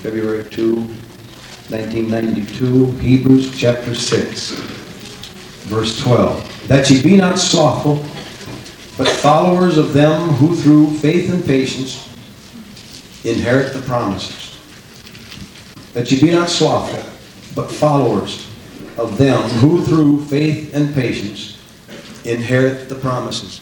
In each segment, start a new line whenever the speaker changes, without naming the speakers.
February 2, 1992, Hebrews chapter 6, verse 12. That ye be not slothful, but followers of them who through faith and patience inherit the promises. That ye be not slothful, but followers of them who through faith and patience inherit the promises.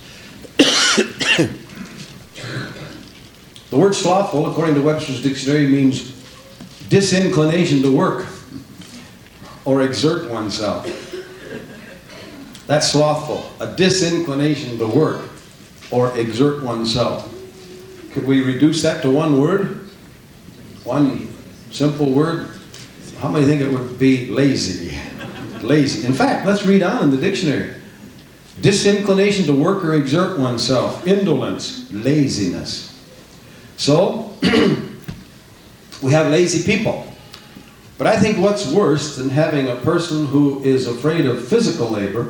The word slothful, according to Webster's dictionary, means disinclination to work or exert oneself. That's slothful, a disinclination to work or exert oneself. Could we reduce that to one word? One simple word? How many think it would be lazy? Lazy. In fact, let's read on in the dictionary. Disinclination to work or exert oneself. Indolence. Laziness. So, we have lazy people. But I think what's worse than having a person who is afraid of physical labor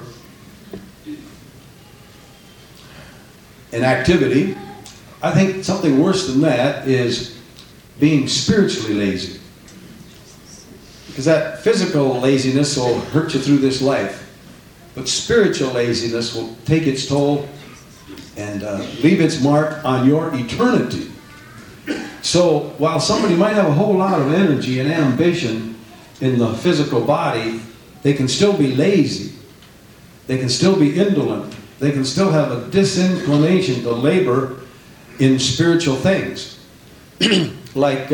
and activity, I think something worse than that is being spiritually lazy. Because that physical laziness will hurt you through this life. But spiritual laziness will take its toll and leave its mark on your eternity. So while somebody might have a whole lot of energy and ambition in the physical body, they can still be lazy. They can still be indolent. They can still have a disinclination to labor in spiritual things. Like,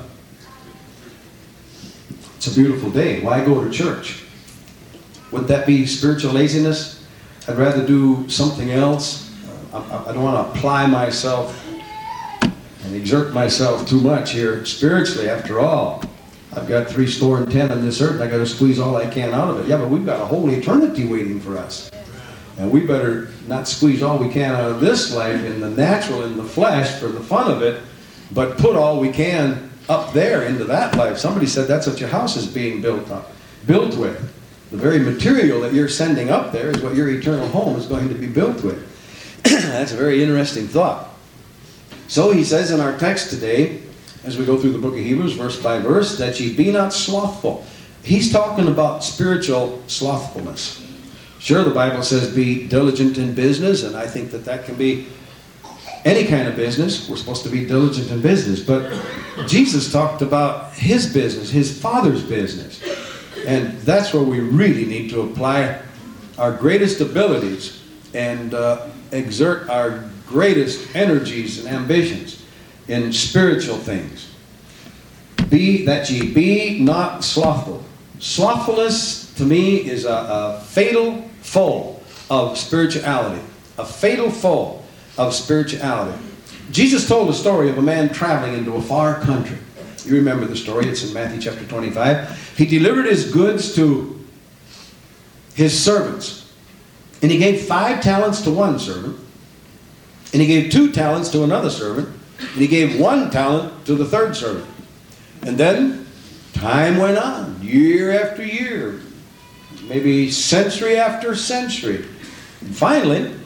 it's a beautiful day. Why go to church? Would that be spiritual laziness? I'd rather do something else. I don't want to apply myself and exert myself too much here spiritually. After all, I've got 10 on this earth, and I got to squeeze all I can out of it. Yeah, but we've got a whole eternity waiting for us. And we better not squeeze all we can out of this life in the natural, in the flesh, for the fun of it, but put all we can up there into that life. Somebody said that's what your house is being built with. The very material that you're sending up there is what your eternal home is going to be built with. That's a very interesting thought. So he says in our text today, as we go through the book of Hebrews, verse by verse, that ye be not slothful. He's talking about spiritual slothfulness. Sure, the Bible says be diligent in business, and I think that can be any kind of business. We're supposed to be diligent in business. But Jesus talked about his business, his Father's business. And that's where we really need to apply our greatest abilities and exert our greatest energies and ambitions in spiritual things. Be that ye be not slothful. Slothfulness, to me, is a fatal foe of spirituality. A fatal foe of spirituality. Jesus told a story of a man traveling into a far country. You remember the story. It's in Matthew chapter 25. He delivered his goods to his servants. And he gave 5 talents to one servant. And he gave 2 talents to another servant. And he gave 1 talent to the third servant. And then time went on, year after year, maybe century after century. And finally,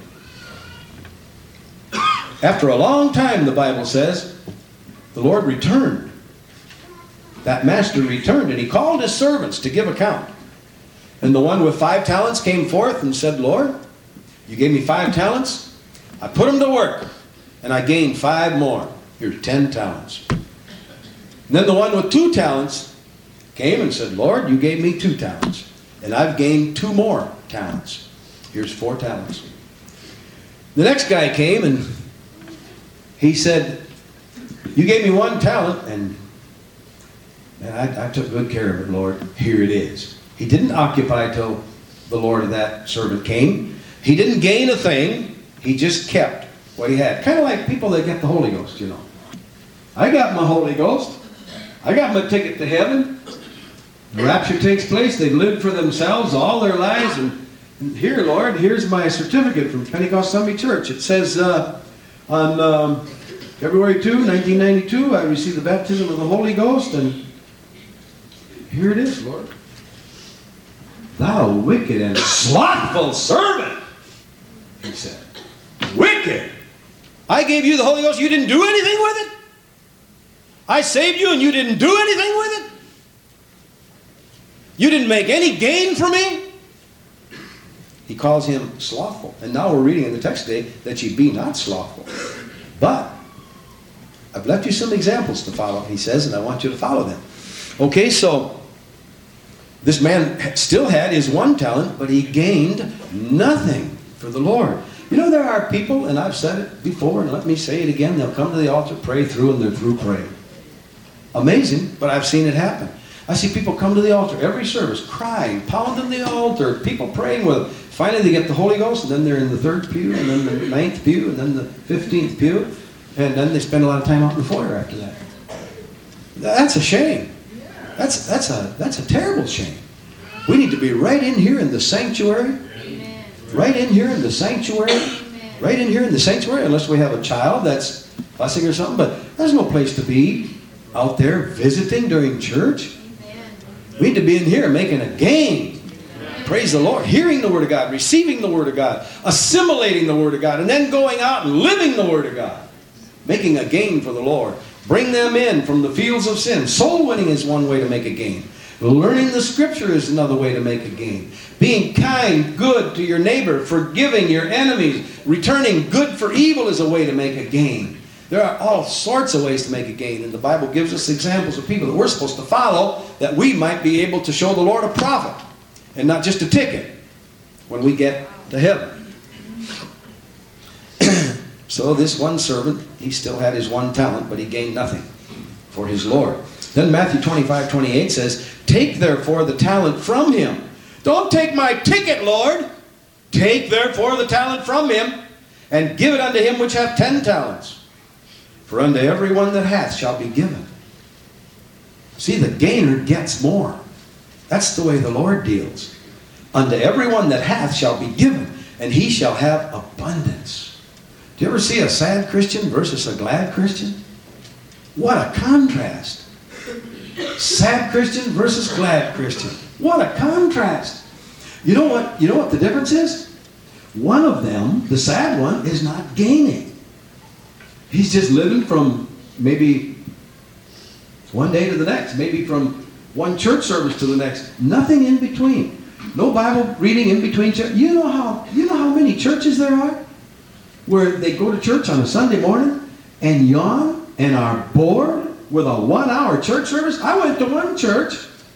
after a long time, the Bible says, the Lord returned. That master returned, and he called his servants to give account. And the one with 5 talents came forth and said, Lord, you gave me 5 talents. I put them to work, and I gained 5 more. Here's 10 talents. And then the one with 2 talents came and said, Lord, you gave me 2 talents, and I've gained 2 more talents. Here's 4 talents. The next guy came, and he said, you gave me 1 talent, and I took good care of it, Lord. Here it is. He didn't occupy till the Lord of that servant came. He didn't gain a thing. He just kept what he had. Kind of like people that get the Holy Ghost, you know. I got my Holy Ghost. I got my ticket to heaven. The rapture takes place. They've lived for themselves all their lives. And here, Lord, here's my certificate from Pentecost Sunday Church. It says on February 2, 1992, I received the baptism of the Holy Ghost, and here it is, Lord. Thou wicked and slothful servant, he said. Wicked! I gave you the Holy Ghost, you didn't do anything with it? I saved you and you didn't do anything with it? You didn't make any gain for me? He calls him slothful. And now we're reading in the text today that ye be not slothful. But I've left you some examples to follow, he says, and I want you to follow them. Okay, so this man still had his one talent, but he gained nothing for the Lord. You know, there are people, and I've said it before, and let me say it again, they'll come to the altar, pray through, and they're through praying. Amazing, but I've seen it happen. I see people come to the altar every service, crying, pounding the altar, people praying with them. Finally, they get the Holy Ghost, and then they're in the 3rd pew, and then the 9th pew, and then the 15th pew, and then they spend a lot of time out in the foyer after that. That's a shame. That's a terrible shame. We need to be right in here in the sanctuary. Amen. Right in here in the sanctuary. Amen. Right in here in the sanctuary, unless we have a child that's fussing or something. But there's no place to be out there visiting during church. Amen. We need to be in here making a gain. Praise the Lord. Hearing the Word of God, receiving the Word of God, assimilating the Word of God, and then going out and living the Word of God. Making a gain for the Lord. Bring them in from the fields of sin. Soul winning is one way to make a gain. Learning the Scripture is another way to make a gain. Being kind, good to your neighbor, forgiving your enemies, returning good for evil is a way to make a gain. There are all sorts of ways to make a gain, and the Bible gives us examples of people that we're supposed to follow that we might be able to show the Lord a profit and not just a ticket when we get to heaven. So this one servant, he still had his one talent, but he gained nothing for his Lord. Then Matthew 25:28 says, take therefore the talent from him. Don't take my ticket, Lord. Take therefore the talent from him, and give it unto him which hath 10 talents. For unto every one that hath shall be given. See, the gainer gets more. That's the way the Lord deals. Unto every one that hath shall be given, and he shall have abundance. Do you ever see a sad Christian versus a glad Christian? What a contrast. Sad Christian versus glad Christian. What a contrast. You know what the difference is? One of them, the sad one, is not gaining. He's just living from maybe one day to the next, maybe from one church service to the next. Nothing in between. No Bible reading in between church. You know how many churches there are? Where they go to church on a Sunday morning and yawn and are bored with a 1-hour church service. I went to one church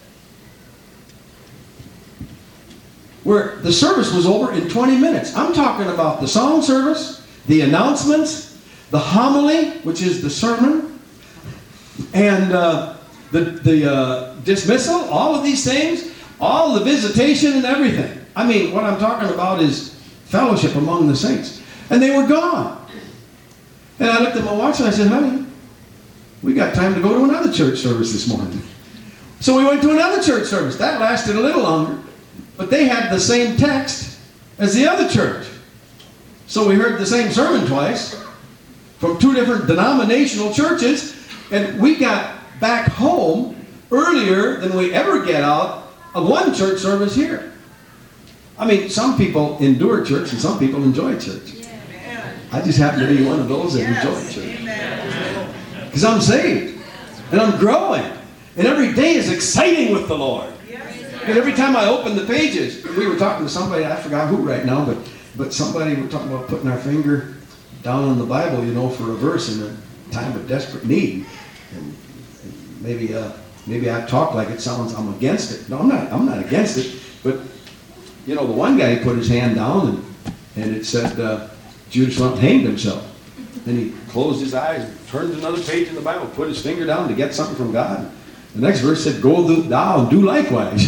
where the service was over in 20 minutes. I'm talking about the song service, the announcements, the homily, which is the sermon, and the dismissal, all of these things, all the visitation and everything. I mean, what I'm talking about is fellowship among the saints. And they were gone. And I looked at my watch and I said, honey, we got time to go to another church service this morning. So we went to another church service. That lasted a little longer. But they had the same text as the other church. So we heard the same sermon twice from 2 different denominational churches. And we got back home earlier than we ever get out of one church service here. I mean, some people endure church and some people enjoy church. I just happen to be one of those that enjoy church. Because I'm saved. And I'm growing. And every day is exciting with the Lord. And every time I open the pages, we were talking to somebody, I forgot who right now, but somebody were talking about putting our finger down on the Bible, for a verse in a time of desperate need. And maybe I talk like it sounds I'm against it. No, I'm not against it. But, the one guy put his hand down and it said, Judas went and hanged himself. Then he closed his eyes, turned to another page in the Bible, put his finger down to get something from God. The next verse said, go thou and do likewise.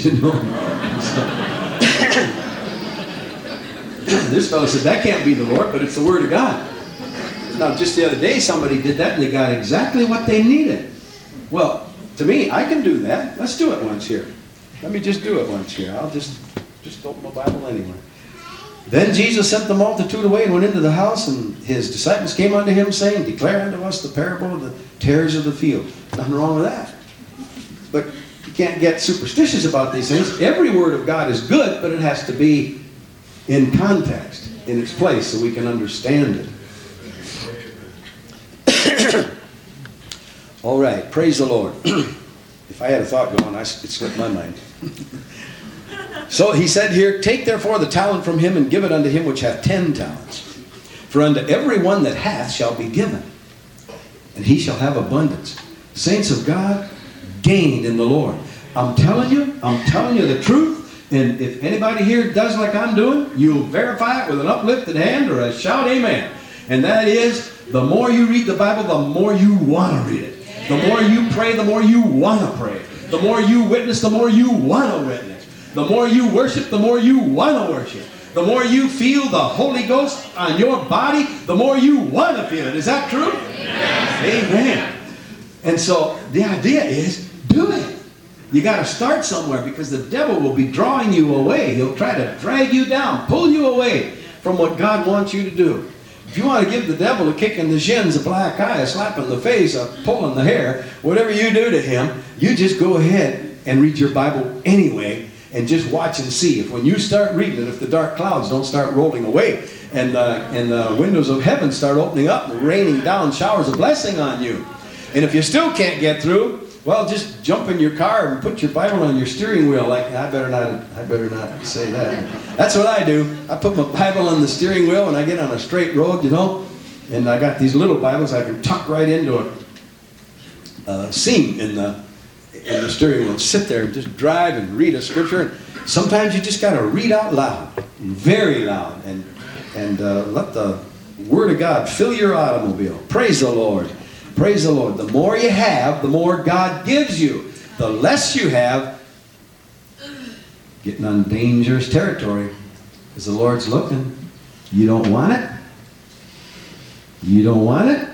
This fellow said, that can't be the Lord, but it's the Word of God. Now, just the other day, somebody did that and they got exactly what they needed. Well, to me, I can do that. Let's do it once here. Let me just do it once here. I'll just open my Bible anyway. Then Jesus sent the multitude away and went into the house, and his disciples came unto him, saying, declare unto us the parable of the tares of the field. Nothing wrong with that. But you can't get superstitious about these things. Every word of God is good, but it has to be in context, in its place, so we can understand it. All right, praise the Lord. If I had a thought going, it slipped my mind. So he said here, take therefore the talent from him and give it unto him which hath 10 talents. For unto every one that hath shall be given, and he shall have abundance. Saints of God, gain in the Lord. I'm telling you the truth. And if anybody here does like I'm doing, you'll verify it with an uplifted hand or a shout amen. And that is, the more you read the Bible, the more you want to read it. The more you pray, the more you want to pray. The more you witness, the more you want to witness. The more you worship, the more you want to worship. The more you feel the Holy Ghost on your body, the more you want to feel it. Is that true? Amen. And so the idea is, do it. You got to start somewhere, because the devil will be drawing you away. He'll try to drag you down, pull you away from what God wants you to do. If you want to give the devil a kick in the shins, a black eye, a slap in the face, a pull in the hair, whatever you do to him, you just go ahead and read your Bible anyway, and just watch and see. If when you start reading it, if the dark clouds don't start rolling away, and the windows of heaven start opening up and raining down showers of blessing on you. And if you still can't get through, well, just jump in your car and put your Bible on your steering wheel. Like, I better not say that. That's what I do. I put my Bible on the steering wheel when I get on a straight road, you know. And I got these little Bibles I can tuck right into a seam in the steering wheel. Sit there and just drive and read a scripture. And sometimes you just got to read out loud, very loud, and let the Word of God fill your automobile. Praise the Lord. Praise the Lord. The more you have, the more God gives you. The less you have, getting on dangerous territory, because the Lord's looking. You don't want it? You don't want it?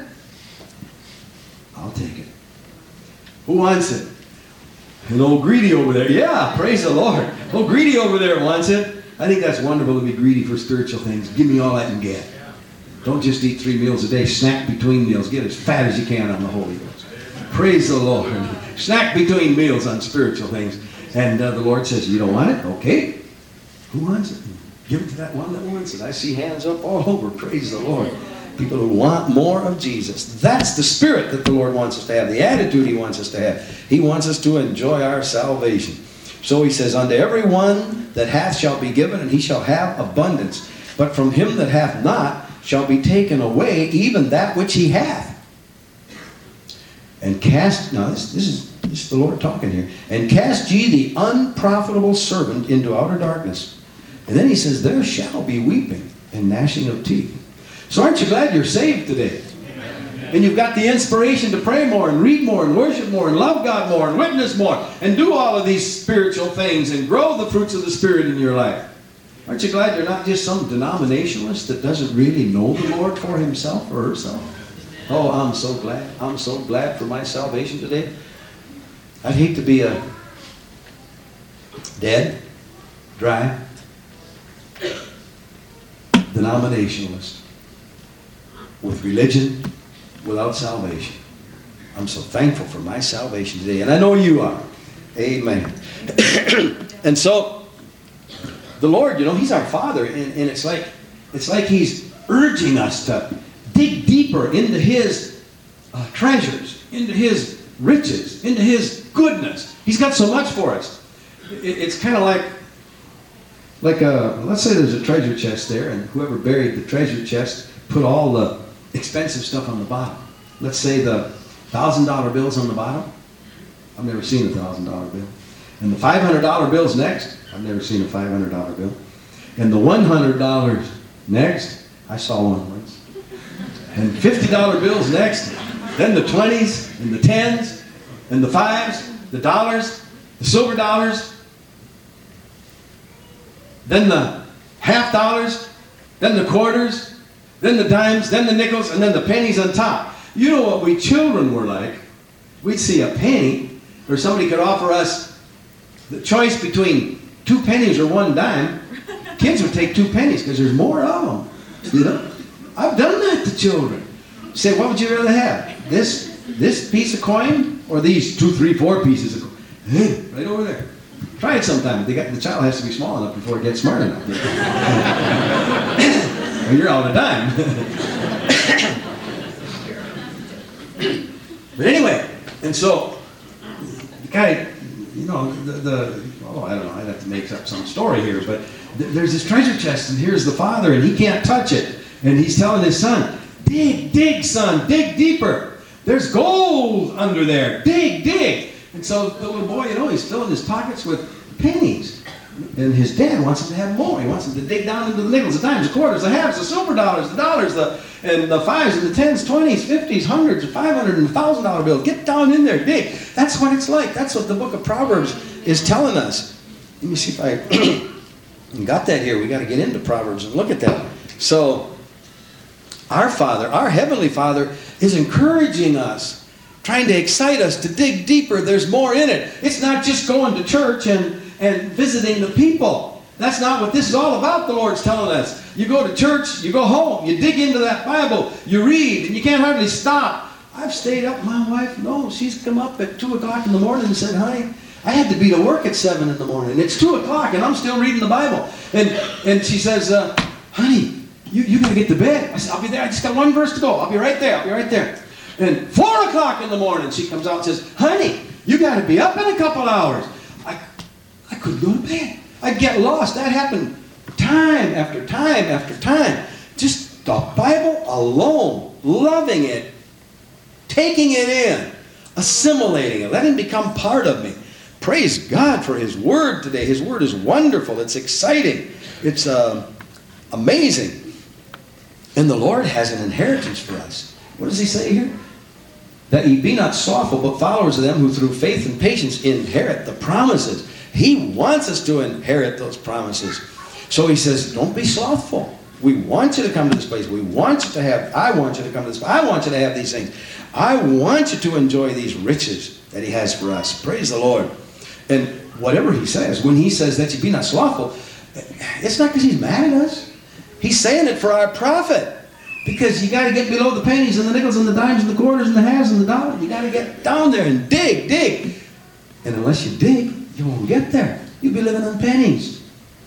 I'll take it. Who wants it? An old greedy over there. Yeah, praise the Lord. Old greedy over there wants it. I think that's wonderful to be greedy for spiritual things. Give me all I can get. Don't just eat 3 meals a day. Snack between meals. Get as fat as you can on the Holy Ghost. Praise the Lord. Snack between meals on spiritual things. And the Lord says, you don't want it? Okay. Who wants it? Give it to that one that wants it. I see hands up all over. Praise the Lord. People who want more of Jesus. That's the spirit that the Lord wants us to have. The attitude He wants us to have. He wants us to enjoy our salvation. So He says, unto every one that hath shall be given, and he shall have abundance. But from him that hath not shall be taken away even that which he hath. And cast, now this is the Lord talking here. And cast ye the unprofitable servant into outer darkness. And then He says, there shall be weeping and gnashing of teeth. So aren't you glad you're saved today? And you've got the inspiration to pray more and read more and worship more and love God more and witness more and do all of these spiritual things and grow the fruits of the Spirit in your life. Aren't you glad you're not just some denominationalist that doesn't really know the Lord for himself or herself? Oh, I'm so glad. I'm so glad for my salvation today. I'd hate to be a dead, dry denominationalist with religion without salvation. I'm so thankful for my salvation today, and I know you are. Amen. And so the Lord, you know, He's our Father, and it's like He's urging us to dig deeper into His treasures, into His riches, into His goodness. He's got so much for us. It's kind of like let's say there's a treasure chest there, and whoever buried the treasure chest put all the expensive stuff on the bottom. Let's say the $1,000 bills on the bottom. I've never seen a $1,000 bill. And the $500 bills next. I've never seen a $500 bill. And the $100 next. I saw one once. And $50 bills next. Then the 20s and the 10s and the 5s, the dollars, the silver dollars. Then the half dollars, then the quarters, then the dimes, then the nickels, and then the pennies on top. You know what we children were like? We'd see a penny, or somebody could offer us the choice between 2 pennies or 1 dime. Kids would take 2 pennies because there's more of them. You know, I've done that to children. Say, what would you rather have? This piece of coin or these 2, 3, 4 pieces of coin? Right over there. Try it sometime. The child has to be small enough before it gets smart enough. Well, you're out of dime. But anyway, And so, the guy, you know, I don't know, I'd have to make up some story here, but there's this treasure chest, and here's the father, and he can't touch it. And he's telling his son, dig, son, dig deeper. There's gold under there. Dig. And so the little boy, you know, he's filling his pockets with pennies. And his dad wants him to have more. He wants him to dig down into the nickels, the dimes, the quarters, the halves, the silver dollars, the dollars, and the fives, and the tens, 20s, 50s, hundreds, $500 and $1,000 bills. Get down in there, dig. That's what it's like. That's what the book of Proverbs is telling us. Let me see if I got that here. We got to get into Proverbs and look at that. So, our Father, our Heavenly Father, is encouraging us, trying to excite us to dig deeper. There's more in it. It's not just going to church and visiting the people. That's not what this is all about, the Lord's telling us. You go to church, you go home, you dig into that Bible, you read, and you can't hardly stop. I've stayed up, my wife, no, she's come up at 2 o'clock in the morning and said, honey, I had to be to work at 7 in the morning. It's 2 o'clock and I'm still reading the Bible. And she says, honey, you got to get to bed. I said, I'll be there. I just got 1 verse to go. I'll be right there. And 4 o'clock in the morning, she comes out and says, honey, you got to be up in a couple hours. I couldn't go to bed. I'd get lost. That happened time after time after time. Just the Bible alone, loving it, taking it in, assimilating it, letting it become part of me. Praise God for His Word today. His Word is wonderful. It's exciting. It's amazing. And the Lord has an inheritance for us. What does He say here? That ye be not slothful, but followers of them who through faith and patience inherit the promises. He wants us to inherit those promises. So He says, don't be slothful. We want you to come to this place. We want you to have, I want you to come to this place. I want you to have these things. I want you to enjoy these riches that He has for us. Praise the Lord. And whatever He says, when He says that you be not slothful, it's not because He's mad at us. He's saying it for our profit. Because you got to get below the pennies and the nickels and the dimes and the quarters and the halves and the dollars. You got to get down there and dig. And unless you dig, you won't get there. You'll be living on pennies.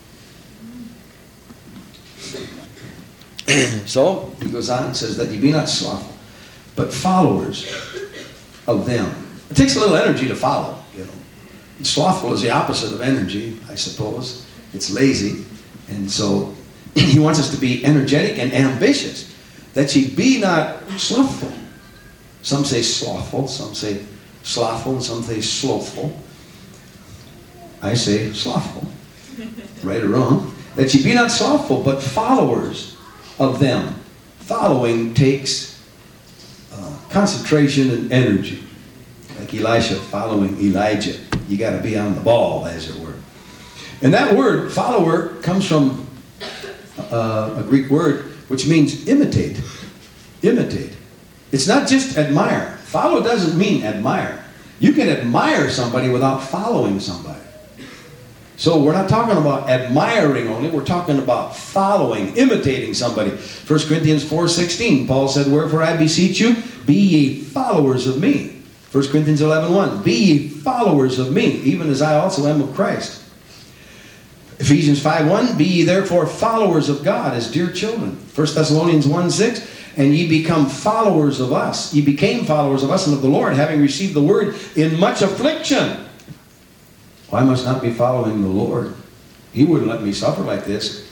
So, he goes on and says that you be not slothful, but followers of them. It takes a little energy to follow, you know. Slothful is the opposite of energy, I suppose. It's lazy. And so, He wants us to be energetic and ambitious. That ye be not slothful. Some say slothful, some say slothful, and some say slothful. I say slothful. Right or wrong. That ye be not slothful, but followers of them. Following takes concentration and energy. Like Elisha following Elijah. You got to be on the ball, as it were. And that word, follower, comes from a Greek word which means imitate. Imitate. It's not just admire. Follow doesn't mean admire. You can admire somebody without following somebody. So we're not talking about admiring only. We're talking about following, imitating somebody. 1 Corinthians 4:16, Paul said, wherefore I beseech you, be ye followers of me. 1 Corinthians 11:1, be ye followers of me, even as I also am of Christ. Ephesians 5:1, be ye therefore followers of God as dear children. 1 Thessalonians 1:6, and ye become followers of us. Ye became followers of us and of the Lord, having received the word in much affliction. Well, I must not be following the Lord. He wouldn't let me suffer like this.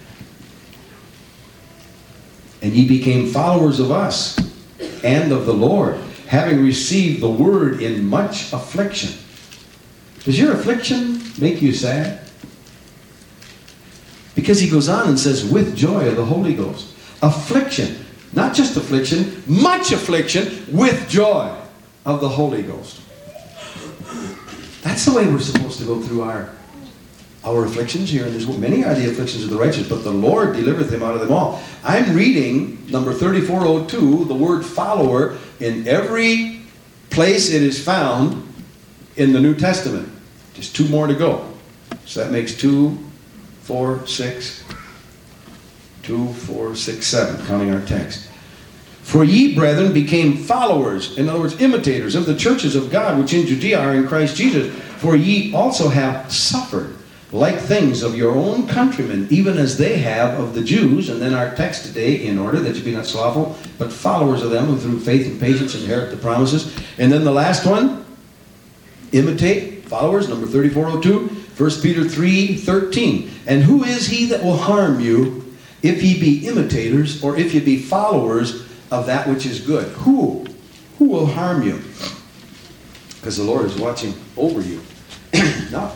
And ye became followers of us and of the Lord, having received the word in much affliction. Does your affliction make you sad? Because he goes on and says, with joy of the Holy Ghost. Affliction. Not just affliction, much affliction with joy of the Holy Ghost. That's the way we're supposed to go through our afflictions here in this world. Many are the afflictions of the righteous, but the Lord delivereth him out of them all. I'm reading number 3402, the word follower, in every place it is found in the New Testament. Just 2 more to go. So that makes 2, 4, 6, 2, 4, 6, 7, counting our text. For ye, brethren, became followers, in other words, imitators of the churches of God, which in Judea are in Christ Jesus. For ye also have suffered like things of your own countrymen, even as they have of the Jews. And then our text today, in order that you be not slothful, but followers of them who through faith and patience inherit the promises. And then the last one, imitate followers, number 3402, 1 Peter 3:13. And who is he that will harm you if ye be imitators, or if ye be followers of that which is good? Who? Who will harm you? Because the Lord is watching over you. Now,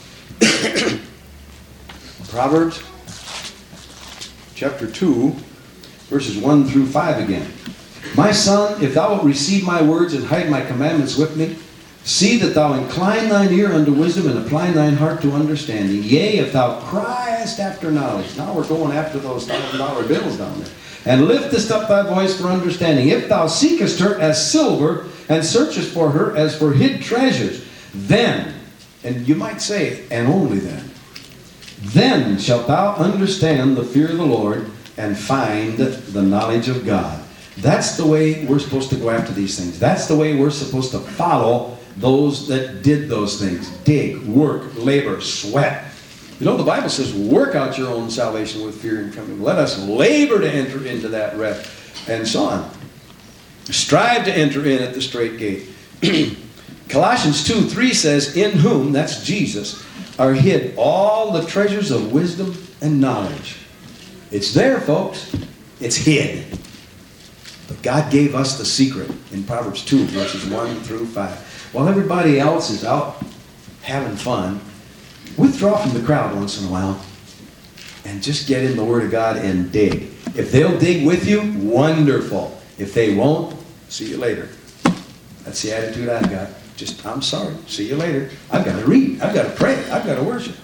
Proverbs chapter 2, verses 1 through 5 again. My son, if thou wilt receive my words and hide my commandments with me, see that thou incline thine ear unto wisdom and apply thine heart to understanding. Yea, if thou criest after knowledge. Now we're going after those $1,000 bills down there. And liftest up thy voice for understanding. If thou seekest her as silver, and searchest for her as for hid treasures, then, and you might say, and only then shalt thou understand the fear of the Lord and find the knowledge of God. That's the way we're supposed to go after these things. That's the way we're supposed to follow those that did those things. Dig, work, labor, sweat. You know, the Bible says, work out your own salvation with fear and trembling. Let us labor to enter into that rest, and so on. Strive to enter in at the straight gate. Colossians 2:3 says, in whom, that's Jesus, are hid all the treasures of wisdom and knowledge. It's there, folks. It's hid. But God gave us the secret in Proverbs 2, verses 1 through 5. While everybody else is out having fun, withdraw from the crowd once in a while and just get in the Word of God and dig. If they'll dig with you, wonderful. If they won't, see you later. That's the attitude I've got. Just, I'm sorry. See you later. I've got to read. I've got to pray. I've got to worship.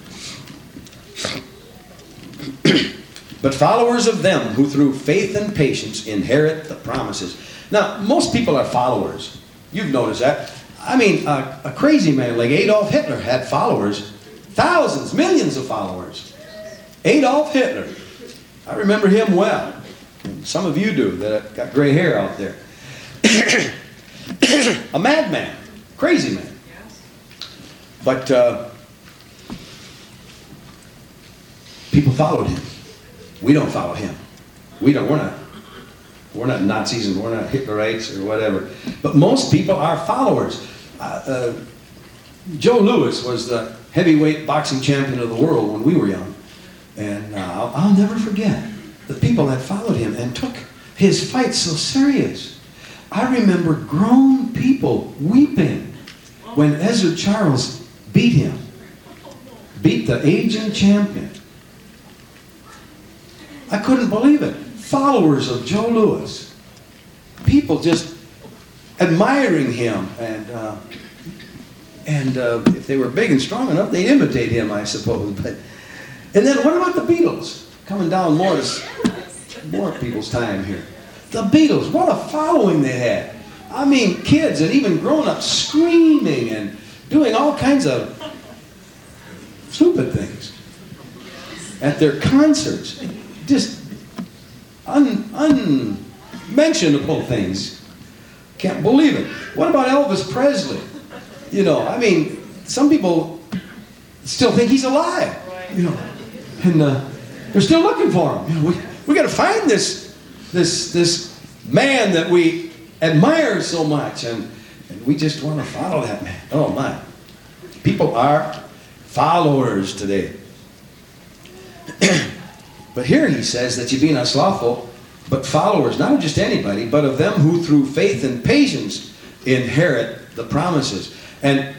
But followers of them who through faith and patience inherit the promises. Now, most people are followers. You've noticed that. I mean, a crazy man like Adolf Hitler had followers. Thousands, millions of followers. Adolf Hitler. I remember him well. Some of you do that have got gray hair out there. A madman. Crazy man. But people followed him. We don't follow him. We're not Nazis and we're not Hitlerites or whatever. But most people are followers. Joe Louis was the heavyweight boxing champion of the world when we were young. And I'll never forget the people that followed him and took his fight so serious. I remember grown people weeping when Ezra Charles beat him. Beat the aging champion. I couldn't believe it. Followers of Joe Louis. People just admiring him. And if they were big and strong enough, they'd imitate him, I suppose. And then what about the Beatles? Coming down more people's time here. The Beatles, what a following they had. I mean, kids and even grown-ups screaming and doing all kinds of stupid things at their concerts. Just unmentionable things. Can't believe it. What about Elvis Presley? You know, I mean, some people still think he's alive. You know, and they're still looking for him. You know, we got to find this man that we admire so much, and we just want to follow that man. Oh my! People are followers today. But here he says that you be not slothful, but followers, not of just anybody, but of them who through faith and patience inherit the promises. And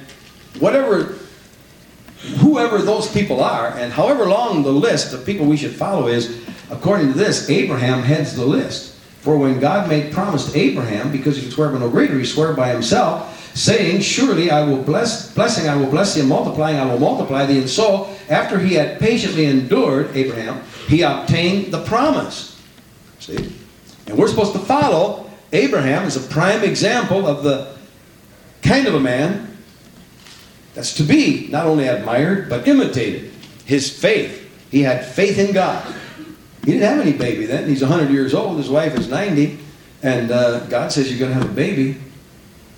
whoever those people are, and however long the list of people we should follow is, according to this, Abraham heads the list. For when God made promise to Abraham, because he could swear by no greater, he swore by himself, saying, surely I will blessing I will bless thee, and multiplying I will multiply thee. And so, after he had patiently endured, Abraham, he obtained the promise. See? And we're supposed to follow Abraham as a prime example of the kind of a man that's to be not only admired, but imitated. His faith. He had faith in God. He didn't have any baby then. He's 100 years old. His wife is 90. And God says, you're going to have a baby.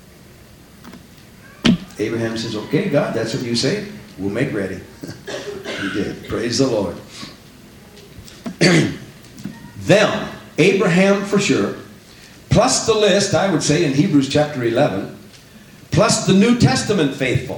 Abraham says, okay, God, that's what you say. We'll make ready. He did. Praise the Lord. Them, Abraham for sure, plus the list, I would say, in Hebrews chapter 11, plus the New Testament faithful.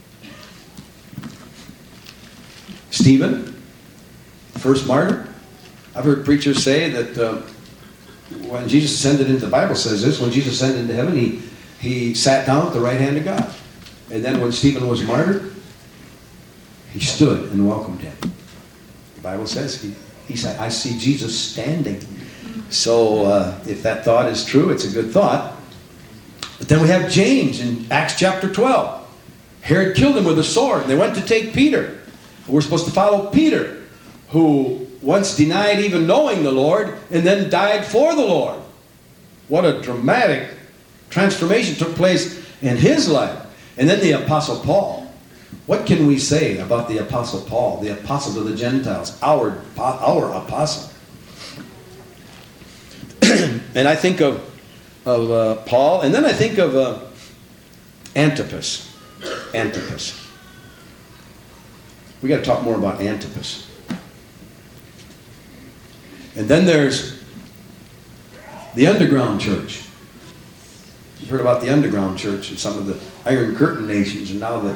Stephen, first martyr. I've heard preachers say that when Jesus ascended into, the Bible says this, when Jesus ascended into heaven, he sat down at the right hand of God. And then when Stephen was martyred, he stood and welcomed him. The Bible says he said, I see Jesus standing. So if that thought is true, it's a good thought. But then we have James in Acts chapter 12. Herod killed him with a sword. And they went to take Peter. We're supposed to follow Peter, who once denied even knowing the Lord and then died for the Lord. What a dramatic transformation took place in his life. And then the Apostle Paul. What can we say about the Apostle Paul, the apostle to the Gentiles, our apostle? And I think of Paul, and then I think of Antipas. Antipas. We got to talk more about Antipas. And then there's the underground church. You've heard about the underground church and some of the Iron Curtain nations, and now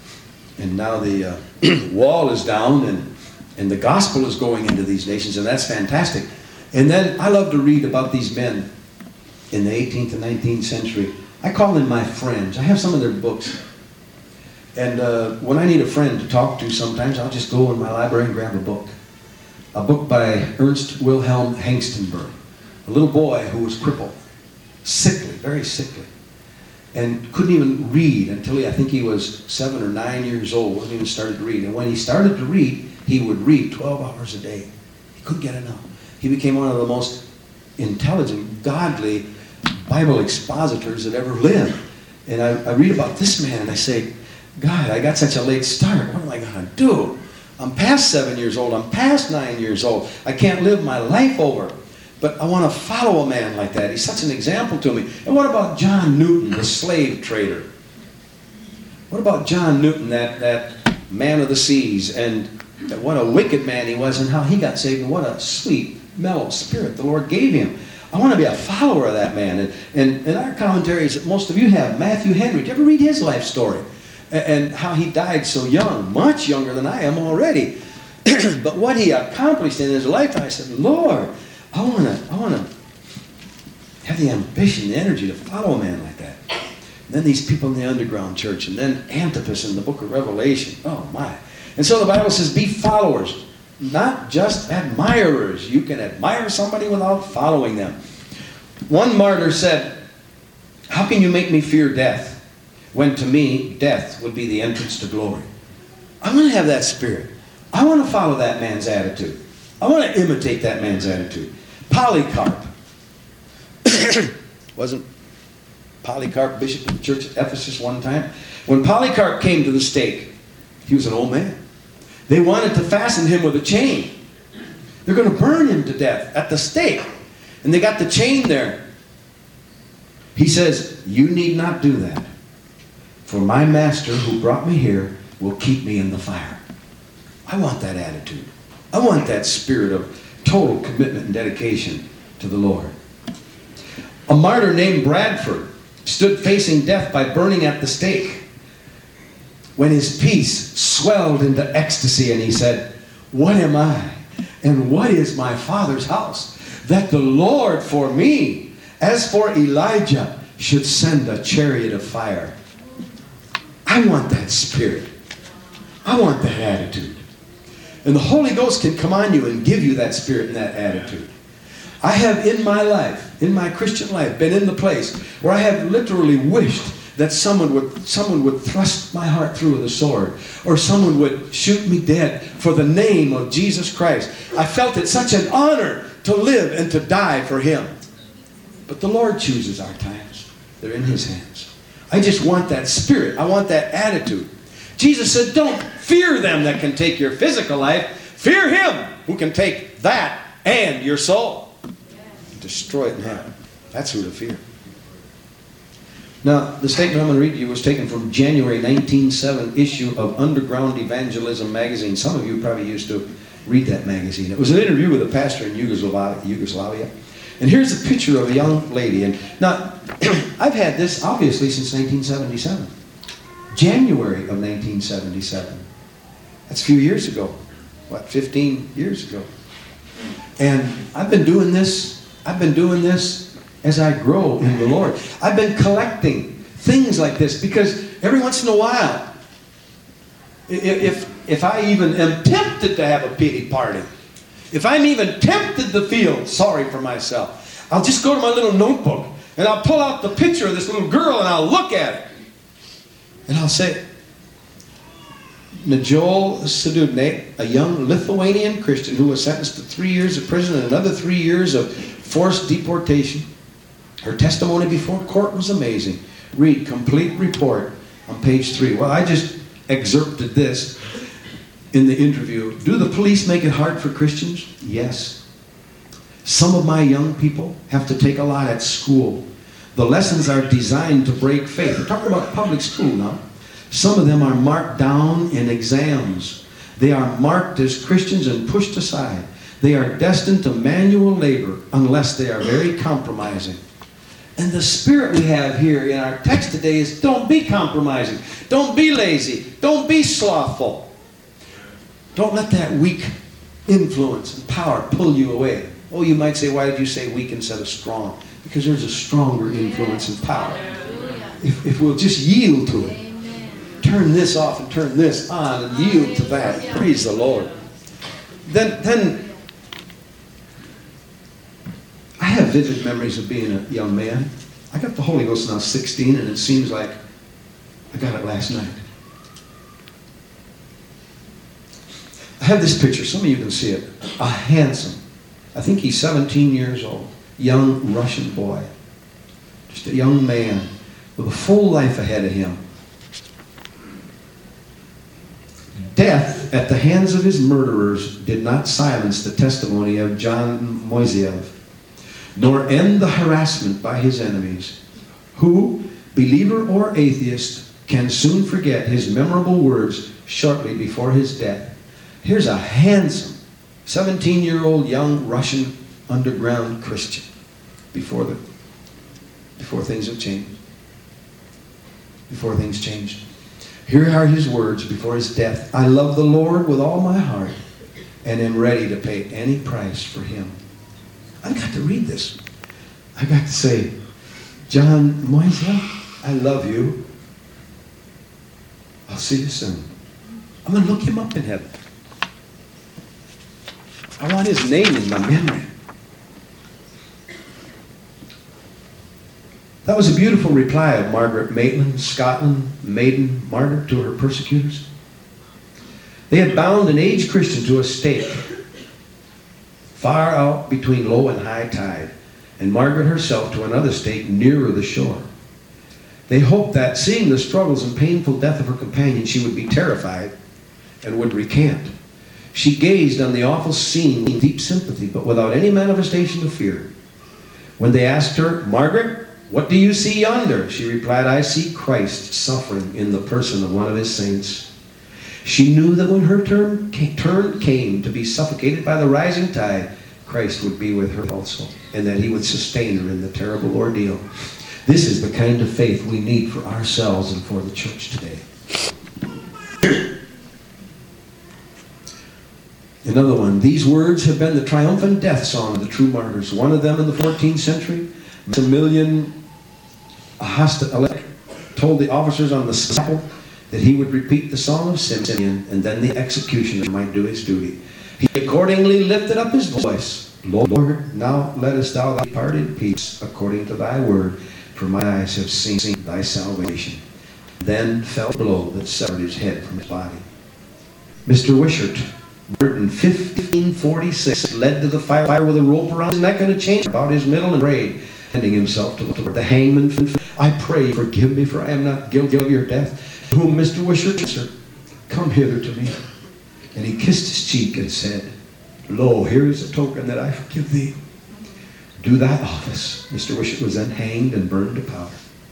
the wall is down, and the gospel is going into these nations, and that's fantastic. And then I love to read about these men in the 18th and 19th century. I call them my friends. I have some of their books. And when I need a friend to talk to, sometimes I'll just go in my library and grab a book. A book by Ernst Wilhelm Hengstenberg. A little boy who was crippled. Sickly, very sickly. And couldn't even read until I think he was 7 or 9 years old. Wasn't even started to read. And when he started to read, he would read 12 hours a day. He couldn't get enough. He became one of the most intelligent, godly Bible expositors that ever lived. And I read about this man and I say, God, I got such a late start. What am I going to do? I'm past 7 years old. I'm past 9 years old. I can't live my life over. But I want to follow a man like that. He's such an example to me. And what about John Newton, the slave trader? What about John Newton, that man of the seas, and what a wicked man he was and how he got saved, and what a sweet, mellow spirit the Lord gave him. I want to be a follower of that man. And our commentaries that most of you have, Matthew Henry, did you ever read his life story? And how he died so young, much younger than I am already. But what he accomplished in his lifetime, I said, Lord, I want to have the ambition, the energy to follow a man like that. And then these people in the underground church, and then Antipas in the book of Revelation. Oh my. And so the Bible says, be followers, not just admirers. You can admire somebody without following them. One martyr said, how can you make me fear death, when to me, death would be the entrance to glory? I want to have that spirit. I want to follow that man's attitude. I want to imitate that man's attitude. Polycarp. Wasn't Polycarp bishop of the church at Ephesus one time? When Polycarp came to the stake, he was an old man. They wanted to fasten him with a chain. They're going to burn him to death at the stake. And they got the chain there. He says, you need not do that. For my master who brought me here will keep me in the fire. I want that attitude. I want that spirit of total commitment and dedication to the Lord. A martyr named Bradford stood facing death by burning at the stake when his peace swelled into ecstasy, and he said, what am I and what is my Father's house that the Lord for me, as for Elijah, should send a chariot of fire? I want that spirit. I want that attitude. And the Holy Ghost can come on you and give you that spirit and that attitude. I have in my life, in my Christian life, been in the place where I have literally wished that someone would thrust my heart through with a sword, or someone would shoot me dead for the name of Jesus Christ. I felt it such an honor to live and to die for Him. But the Lord chooses our times. They're in His hands. I just want that spirit. I want that attitude. Jesus said, don't fear them that can take your physical life. Fear Him who can take that and your soul. Destroy it in hell. That's who to fear. Now, the statement I'm going to read to you was taken from January 1907 issue of Underground Evangelism magazine. Some of you probably used to read that magazine. It was an interview with a pastor in Yugoslavia. And here's a picture of a young lady. And now, I've had this obviously since 1977. January of 1977. That's a few years ago. What, 15 years ago. And I've been doing this as I grow in the Lord. I've been collecting things like this because every once in a while, if I even am tempted to have a pity party, if I'm even tempted to feel sorry for myself, I'll just go to my little notebook and I'll pull out the picture of this little girl and I'll look at it. And I'll say, Najol Sadudne, a young Lithuanian Christian who was sentenced to 3 years of prison and another 3 years of forced deportation. Her testimony before court was amazing. Read complete report on page 3. Well, I just excerpted this in the interview. Do the police make it hard for Christians? Yes. Some of my young people have to take a lot at school. The lessons are designed to break faith. We're talking about public school now. Some of them are marked down in exams. They are marked as Christians and pushed aside. They are destined to manual labor unless they are very compromising. And the spirit we have here in our text today is don't be compromising. Don't be lazy. Don't be slothful. Don't let that weak influence and power pull you away. Oh, you might say, why did you say weak instead of strong? Because there's a stronger influence and power. If we'll just yield to it. Turn this off and turn this on and yield to that. Praise the Lord. Then I have vivid memories of being a young man. I got the Holy Ghost when I was 16, and it seems like I got it last night. I have this picture. Some of you can see it. A handsome, I think he's 17 years old, young Russian boy. Just a young man with a full life ahead of him. Death at the hands of his murderers did not silence the testimony of John Moiseev, nor end the harassment by his enemies, who, believer or atheist, can soon forget his memorable words shortly before his death. Here's a handsome 17-year-old young Russian underground Christian before things have changed. Before things changed. Here are his words before his death. I love the Lord with all my heart and am ready to pay any price for him. I've got to read this. I've got to say, John Moiseev, I love you. I'll see you soon. I'm going to look him up in heaven. I want his name in my memory. That was a beautiful reply of Margaret Maitland, Scotland, maiden martyr to her persecutors. They had bound an aged Christian to a stake far out between low and high tide, and Margaret herself to another stake nearer the shore. They hoped that, seeing the struggles and painful death of her companion, she would be terrified and would recant. She gazed on the awful scene with deep sympathy, but without any manifestation of fear. When they asked her, Margaret, what do you see yonder? She replied, I see Christ suffering in the person of one of his saints. She knew that when her turn came to be suffocated by the rising tide, Christ would be with her also, and that he would sustain her in the terrible ordeal. This is the kind of faith we need for ourselves and for the church today. Another one. These words have been the triumphant death song of the true martyrs. One of them in the 14th century, Maximilian Hostelek told the officers on the scaffold that he would repeat the song of Simeon, and then the executioner might do his duty. He accordingly lifted up his voice. Lord, now lettest thou depart in peace, according to thy word, for my eyes have seen thy salvation. Then fell a blow that severed his head from his body. Mr. Wishart, in 1546, led to the fire with a rope around his neck and a chain about his middle and prayed, handing himself to the Lord. The hangman, I pray, forgive me, for I am not guilty of your death. To whom Mr. Wishart answered, come hither to me. And he kissed his cheek and said, lo, here is a token that I forgive thee. Do that office. Mr. Wishart was then hanged and burned to powder.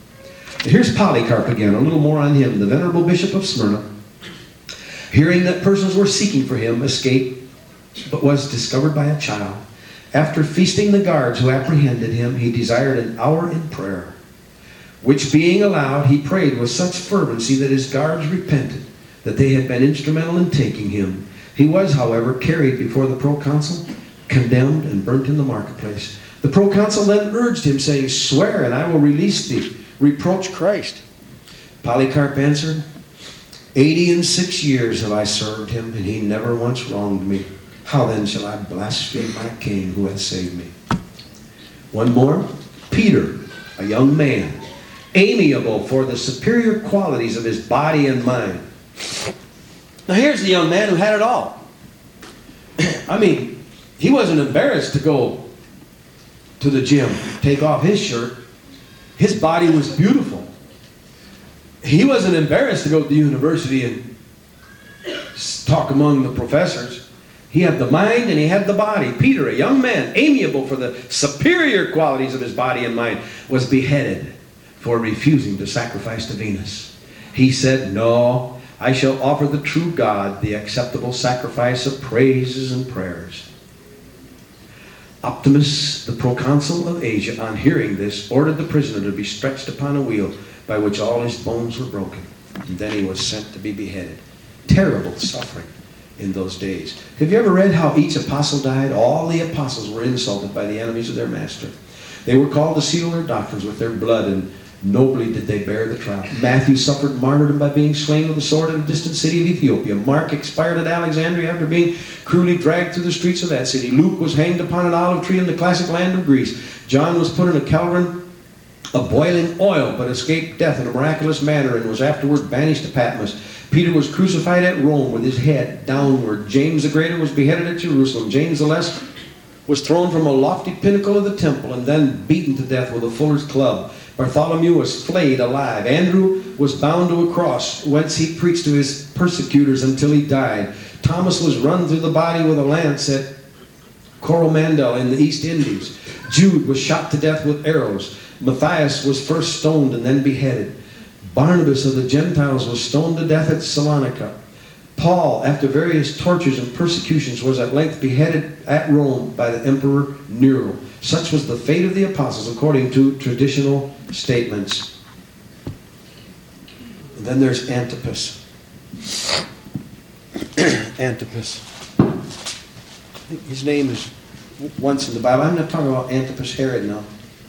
Here's Polycarp again, a little more on him. The venerable bishop of Smyrna, hearing that persons were seeking for him, escaped, but was discovered by a child. After feasting the guards who apprehended him, he desired an hour in prayer, which being allowed, he prayed with such fervency that his guards repented that they had been instrumental in taking him. He was, however, carried before the proconsul, condemned, and burnt in the marketplace. The proconsul then urged him, saying, "Swear, and I will release thee. Reproach Christ." Polycarp answered, 86 years have I served him, and he never once wronged me. How then shall I blaspheme my king who hath saved me? One more. Peter, a young man, amiable for the superior qualities of his body and mind. Now here's the young man who had it all. I mean, he wasn't embarrassed to go to the gym, take off his shirt. His body was beautiful. He wasn't embarrassed to go to the university and talk among the professors. He had the mind and he had the body. Peter, a young man, amiable for the superior qualities of his body and mind, was beheaded for refusing to sacrifice to Venus. He said, "No, I shall offer the true God the acceptable sacrifice of praises and prayers." Optimus, the proconsul of Asia, on hearing this, ordered the prisoner to be stretched upon a wheel by which all his bones were broken. And then he was sent to be beheaded. Terrible suffering in those days. Have you ever read how each apostle died? All the apostles were insulted by the enemies of their master. They were called to seal their doctrines with their blood, and nobly did they bear the trial. Matthew suffered martyrdom by being slain with a sword in a distant city of Ethiopia. Mark expired at Alexandria after being cruelly dragged through the streets of that city. Luke was hanged upon an olive tree in the classic land of Greece. John was put in a cauldron of boiling oil, but escaped death in a miraculous manner and was afterward banished to Patmos. Peter was crucified at Rome with his head downward. James the Greater was beheaded at Jerusalem. James the Less was thrown from a lofty pinnacle of the temple and then beaten to death with a fuller's club. Bartholomew was flayed alive. Andrew was bound to a cross, whence he preached to his persecutors until he died. Thomas was run through the body with a lance at Coromandel in the East Indies. Jude was shot to death with arrows. Matthias was first stoned and then beheaded. Barnabas of the Gentiles was stoned to death at Salonica. Paul, after various tortures and persecutions, was at length beheaded at Rome by the Emperor Nero. Such was the fate of the apostles according to traditional statements. And then there's Antipas. Antipas. I think his name is once in the Bible. I'm not talking about Antipas Herod now.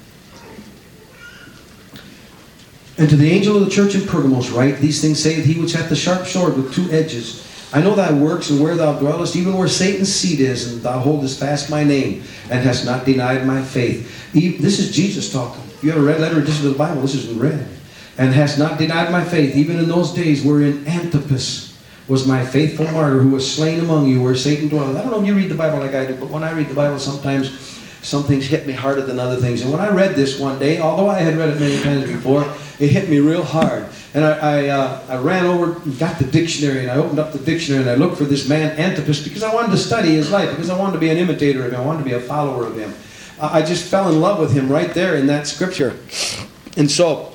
And to the angel of the church in Pergamos write, "These things saith he which hath the sharp sword with two edges. I know thy works, and where thou dwellest, even where Satan's seat is, and thou holdest fast my name, and hast not denied my faith." This is Jesus talking. If you have a red letter edition of the Bible, this is in red. "And hast not denied my faith, even in those days wherein Antipas was my faithful martyr, who was slain among you, where Satan dwelleth." I don't know if you read the Bible like I do, but when I read the Bible, sometimes some things hit me harder than other things. And when I read this one day, although I had read it many times before, it hit me real hard. And I ran over and got the dictionary, and I opened up the dictionary, and I looked for this man Antipas because I wanted to study his life, because I wanted to be an imitator of him. I wanted to be a follower of him. I just fell in love with him right there in that scripture. And so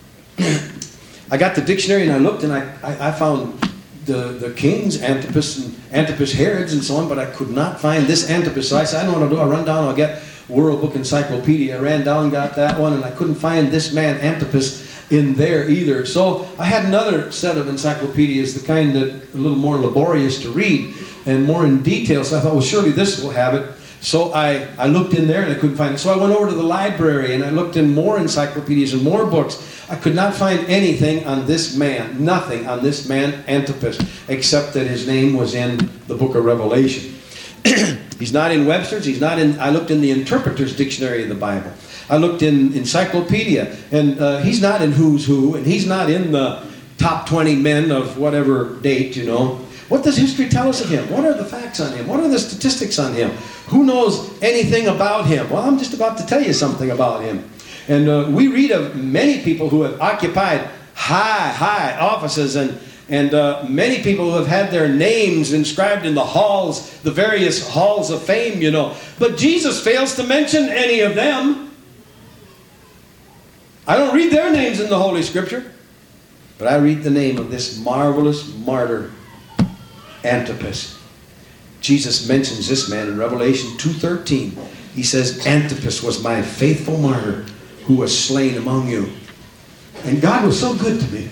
I got the dictionary, and I looked, and I found the kings, Antipas and Antipas Herods and so on, but I could not find this Antipas. So I said, I know what I'll do. I'll run down, I'll get World Book Encyclopedia. I ran down, got that one, and I couldn't find this man Antipas in there either. So I had another set of encyclopedias, the kind that a little more laborious to read and more in detail. So I thought, well, surely this will have it. So I looked in there and I couldn't find it. So I went over to the library and I looked in more encyclopedias and more books. I could not find anything on this man, nothing on this man Antipas, except that his name was in the book of Revelation. He's not in Webster's, he's not in, I looked in the Interpreter's Dictionary of the Bible. I looked in Encyclopedia, and he's not in Who's Who, and he's not in the top 20 men of whatever date, you know. What does history tell us of him? What are the facts on him? What are the statistics on him? Who knows anything about him? Well, I'm just about to tell you something about him. And we read of many people who have occupied high offices, and many people who have had their names inscribed in the halls, the various halls of fame, you know. But Jesus fails to mention any of them. I don't read their names in the Holy Scripture, but I read the name of this marvelous martyr, Antipas. Jesus mentions this man in Revelation 2:13. He says, Antipas was my faithful martyr who was slain among you. And God was so good to me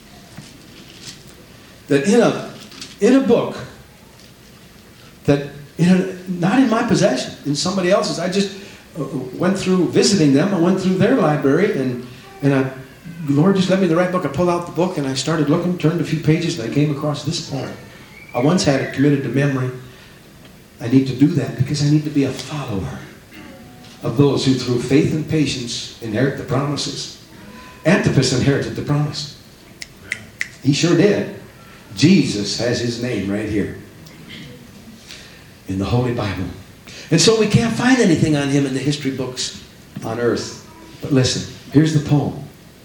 that in a book that, not in my possession, in somebody else's, I just went through visiting them. I went through their library, and the Lord just led me the right book. I pulled out the book, and I started looking, turned a few pages, and I came across this poem. I once had it committed to memory. I need to do that because I need to be a follower of those who through faith and patience inherit the promises. Antipas inherited the promise. He sure did. Jesus has his name right here in the Holy Bible. And so we can't find anything on him in the history books on earth. But listen, here's the poem.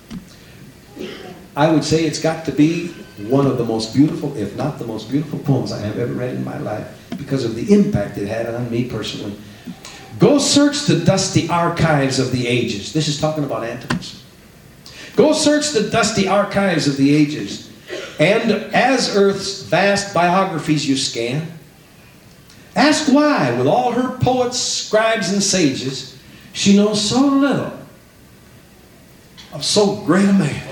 I would say it's got to be one of the most beautiful, if not the most beautiful poems I have ever read in my life because of the impact it had on me personally. Go search the dusty archives of the ages. This is talking about Antipas. Go search the dusty archives of the ages, and as Earth's vast biographies you scan, ask why, with all her poets, scribes, and sages, she knows so little of so great a man.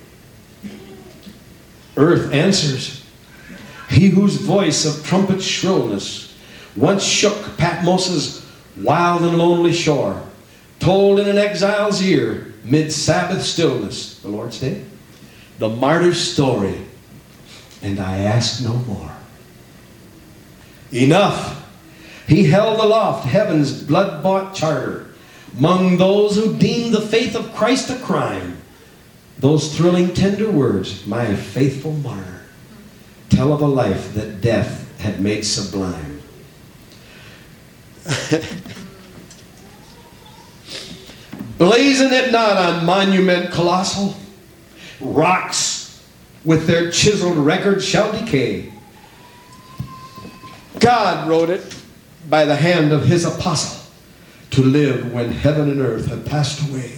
Earth answers, he whose voice of trumpet shrillness once shook Patmos's wild and lonely shore, told in an exile's ear, mid-Sabbath stillness, the Lord's Day, the martyr's story, and I ask no more. Enough! He held aloft heaven's blood-bought charter, among those who deemed the faith of Christ a crime. Those thrilling tender words, my faithful martyr, tell of a life that death had made sublime. Blazon it not on monument colossal, rocks with their chiseled record shall decay. God wrote it by the hand of his apostle to live when heaven and earth had passed away.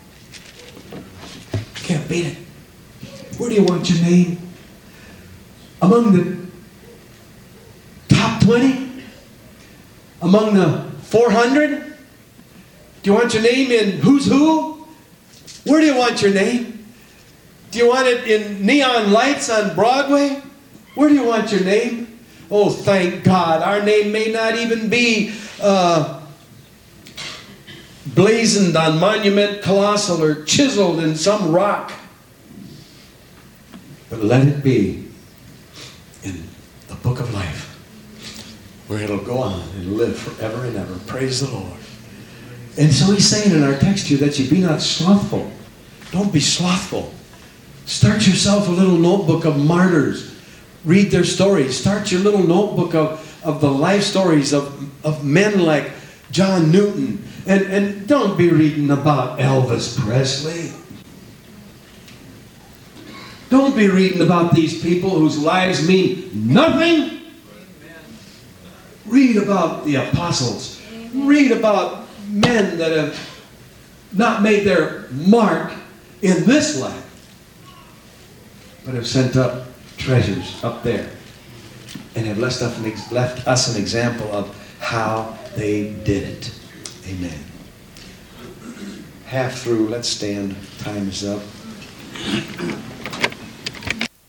Can't beat it. Where do you want your name? Among the top 20? Among the 400? Do you want your name in Who's Who? Where do you want your name? Do you want it in neon lights on Broadway? Where do you want your name? Oh, thank God. Our name may not even be blazoned on monument colossal or chiseled in some rock. But let it be in the book of life, where it'll go on and live forever and ever. Praise the Lord. And so he's saying in our text here that you be not slothful. Don't be slothful. Start yourself a little notebook of martyrs. Read their stories. Start your little notebook of the life stories of men like John Newton. And don't be reading about Elvis Presley. Don't be reading about these people whose lives mean nothing. Read about the apostles. Read about men that have not made their mark in this life, but have sent up treasures up there and have left us an example of how they did it. Amen. Half through. Let's stand. Time is up.